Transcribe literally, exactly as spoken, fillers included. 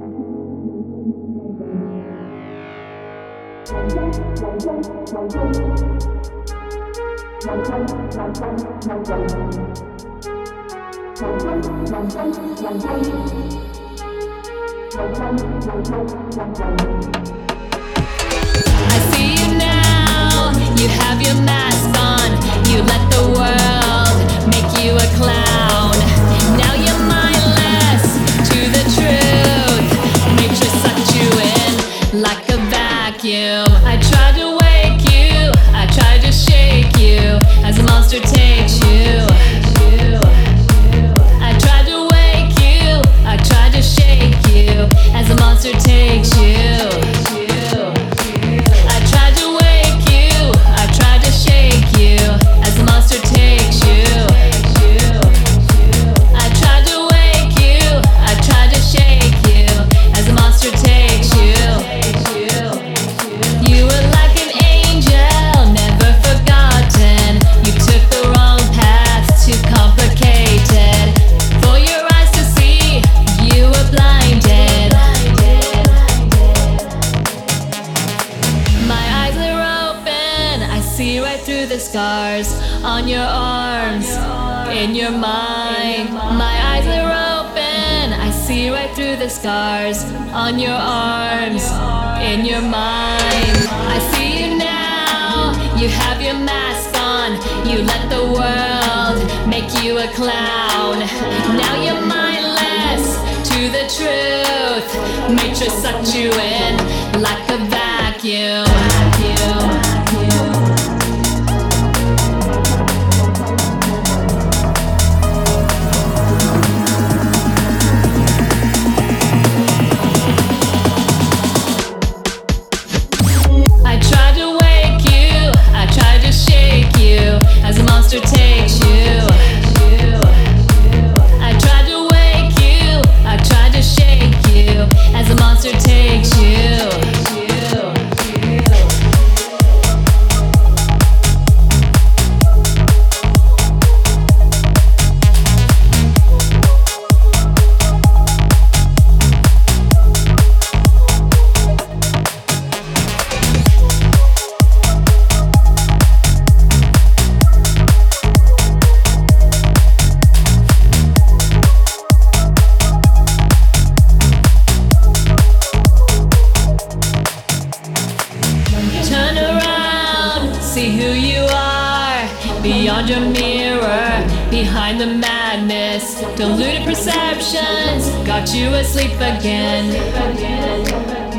I see you now, you have your mask on. You let the world make you a clown. Now you're mindless to the truth. Nature sucked you in like a vacuum. I tried to wake you, I tried to shake you as a monster takes you. I tried to wake you, I tried to shake you as a monster takes you. I tried to wake you, I tried to shake you as the monster takes you. I tried to wake you, I tried to shake you as the monster takes you. You were like an angel, never forgotten. You took the wrong path, too complicated for your eyes to see. You were blinded. My eyes are open, I see right through the scars on your arms, in your mind. My eyes are open, I see right through the scars on your arms, in your mind. I see you now, you have your mask on. You let the world make you a clown. Now you're mindless to the truth. Nature sucked you in like a vacuum. I tried to wake you, I tried to shake you as a monster takes you. I tried to wake you, I tried to shake you as a monster takes you. Turn around, see who you are. Beyond your mirror, behind the madness. Deluded perceptions got you asleep again.